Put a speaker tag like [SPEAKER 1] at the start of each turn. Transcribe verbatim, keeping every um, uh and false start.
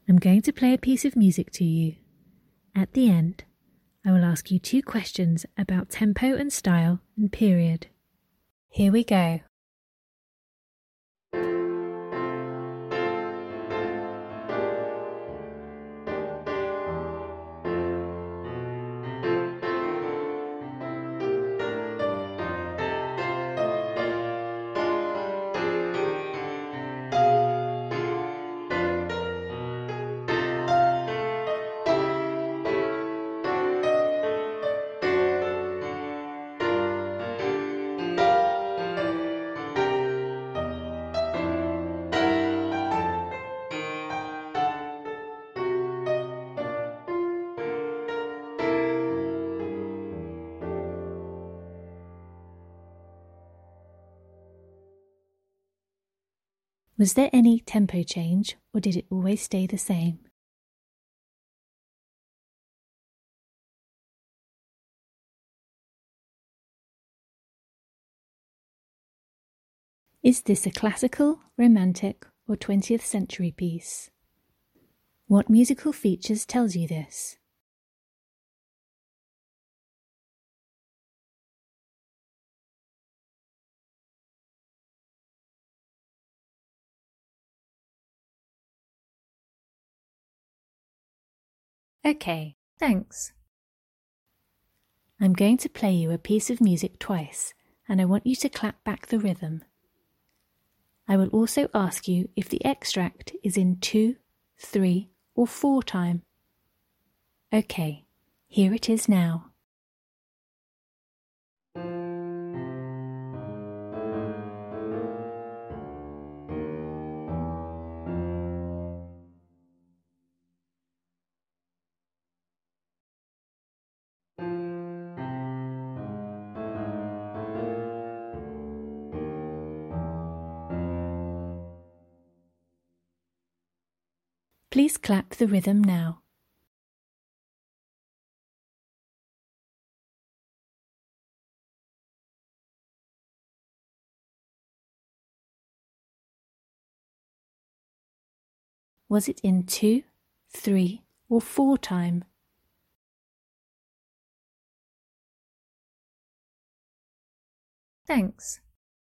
[SPEAKER 1] I'm going to play a piece of music to you. At the end, I will ask you two questions about tempo and style and period. Here we go. Was there any tempo change, or did it always stay the same? Is this a classical, romantic, or twentieth century piece? What musical features tells you this? Okay, thanks. I'm going to play you a piece of music twice, and I want you to clap back the rhythm. I will also ask you if the extract is in two, three, or four time. Okay, here it is now. Please clap the rhythm now. Was it in two, three, or four time? Thanks.